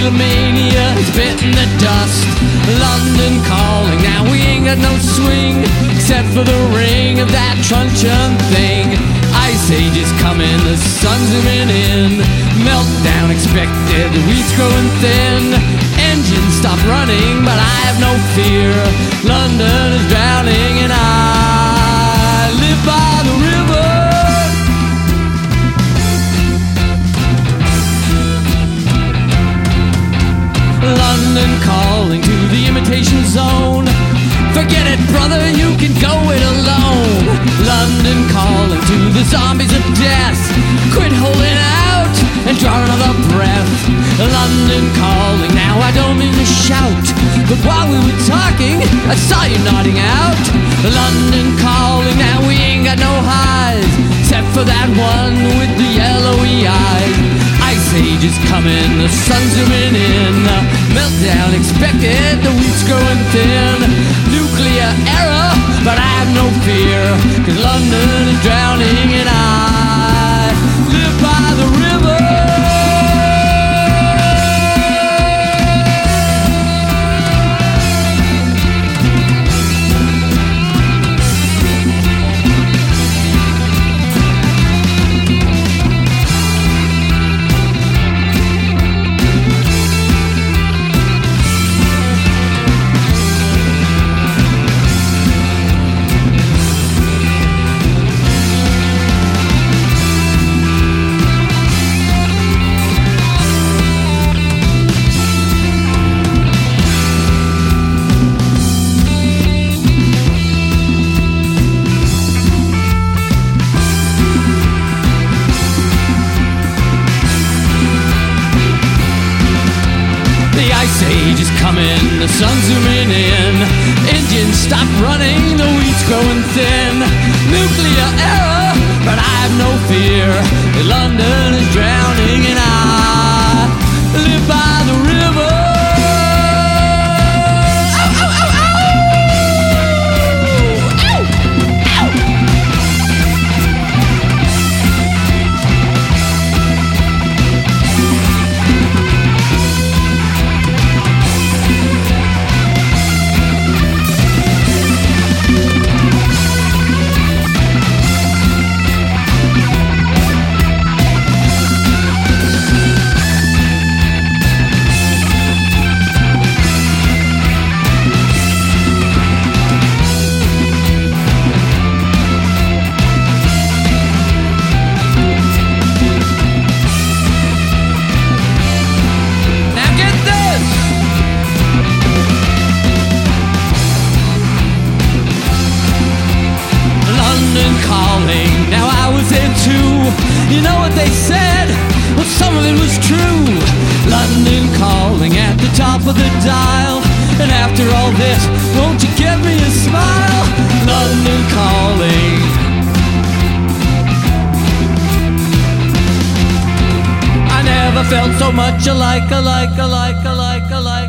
Beatlemania is bitten the dust. London calling, now we ain't got no swing except for the ring of that truncheon thing. Ice Age is coming, the sun's zooming in. Meltdown expected, the wheat's growing thin. Engines stop running, but I have no fear. London is drowning and I live by the river. London calling to the imitation zone. Forget it, brother, you can go it alone. London calling to the zombies of death. Quit holding out and draw another breath. London calling, now I don't mean to shout, but while we were talking, I saw you nodding out. London calling, now we ain't got no highs, except for that one with the yellowy eyes. Ice Age is coming, the sun's zooming in. Meltdown expected, the wheat's growing thin. Nuclear error, but I have no fear, 'cause London is drowning and I live by the river. Ice Age is coming, the sun's zooming in. Engines stop running, the wheat's growing thin. Nuclear error, but I have no fear. London is drowning and I live by the river. Calling, now I was there too. You know what they said? Well, some of it was true. London calling at the top of the dial. And after all this, won't you give me a smile? London calling. I never felt so much alike.